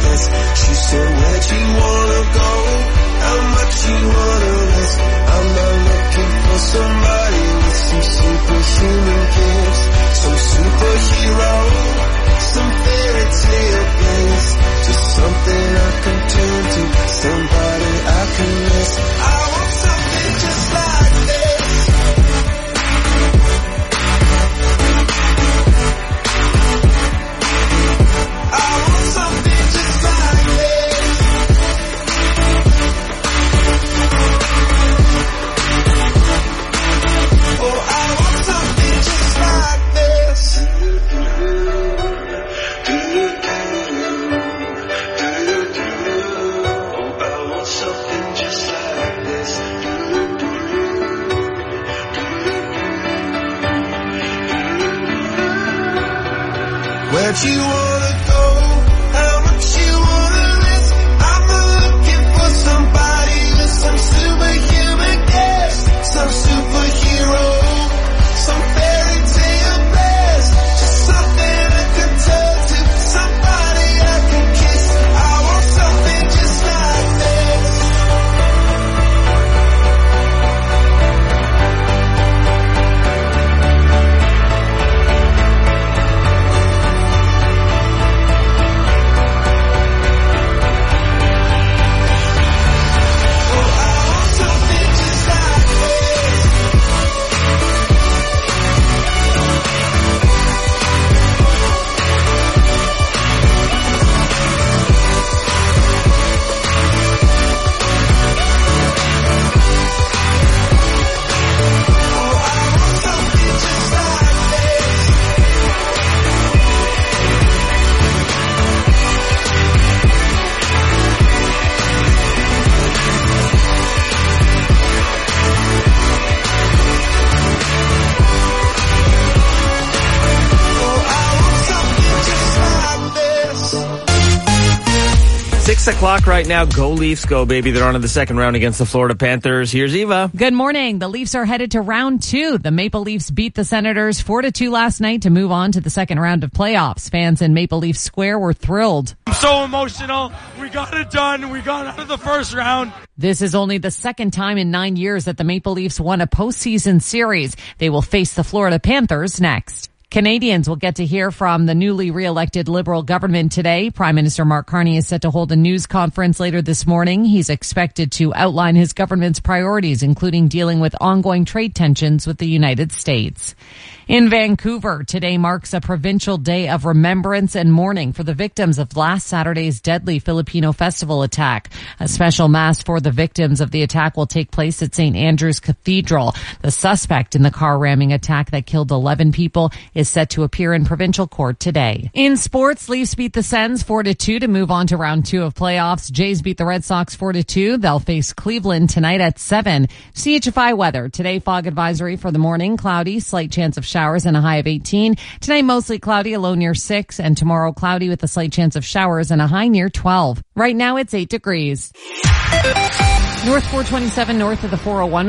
less. She said, where'd you wanna go? How much you wanna risk? I'm not looking for somebody with some superhuman gifts, some superhero, some fairy tale bliss, just something I can turn to, somebody I can miss. I want something just like this. I want something just like this. Oh, I want something just like this. Oh, I want something just like this. Where'd you wanna go? How much you wanna risk? I'm not looking for somebody with some superhuman gifts, some superhero, some fairy tale bliss, just something I can turn to, somebody I can kiss. I want something just like this. O'clock right now. Go Leafs, go baby. They're on to the second round against the Florida Panthers. Here's Eva. Good morning. The Leafs are headed to round 2. The Maple Leafs beat the Senators 4-2 last night to move on to the second round of playoffs. Fans in Maple Leaf Square were thrilled. I'm so emotional. We got it done. We got out of the first round. This is only the second time in 9 years that the Maple Leafs won a postseason series. They will face the Florida Panthers next. Canadians will get to hear from the newly re-elected Liberal government today. Prime Minister Mark Carney is set to hold a news conference later this morning. He's expected to outline his government's priorities, including dealing with ongoing trade tensions with the United States. In Vancouver, today marks a provincial day of remembrance and mourning for the victims of last Saturday's deadly Filipino festival attack. A special mass for the victims of the attack will take place at St. Andrew's Cathedral. The suspect in the car ramming attack that killed 11 people is set to appear in provincial court today. In sports, Leafs beat the Sens 4-2 to move on to round 2 of playoffs. Jays beat the Red Sox 4-2. They'll face Cleveland tonight at 7. CHFI weather. Today, fog advisory for the morning. Cloudy, slight chance of showers and a high of 18. Tonight, mostly cloudy, a low near 6. And tomorrow, cloudy with a slight chance of showers and a high near 12. Right now, it's 8 degrees. North 427 north of the 401.